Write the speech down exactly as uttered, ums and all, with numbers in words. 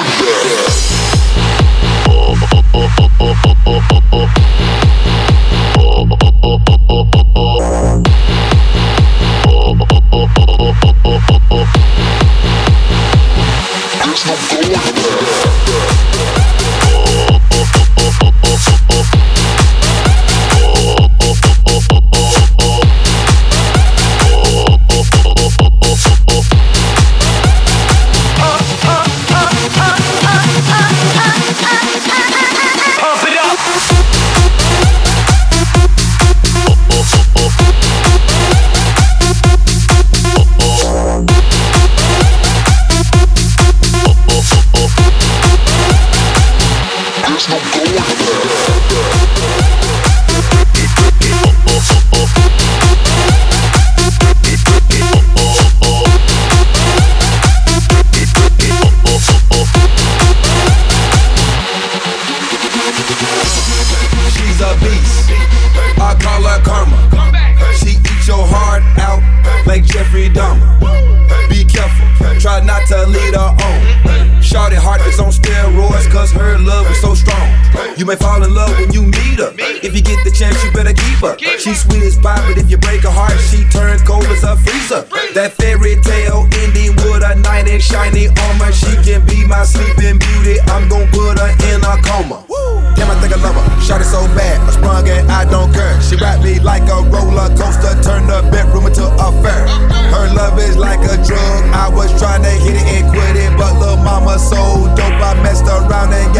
You may fall in love when you meet her. If you get the chance, you better keep her. She's sweet as pie, but if you break her heart, she turns cold as a freezer. That fairy tale ending with a knight in shiny armor. She can be my sleeping beauty. I'm gon' put her in a coma. Damn, I think I love her. Shot it so bad, I sprung and I don't care. She wrapped me like a roller coaster, turned the bedroom into a fair. Her love is like a drug. I was trying to hit it and quit it, but lil' mama so dope, I messed around and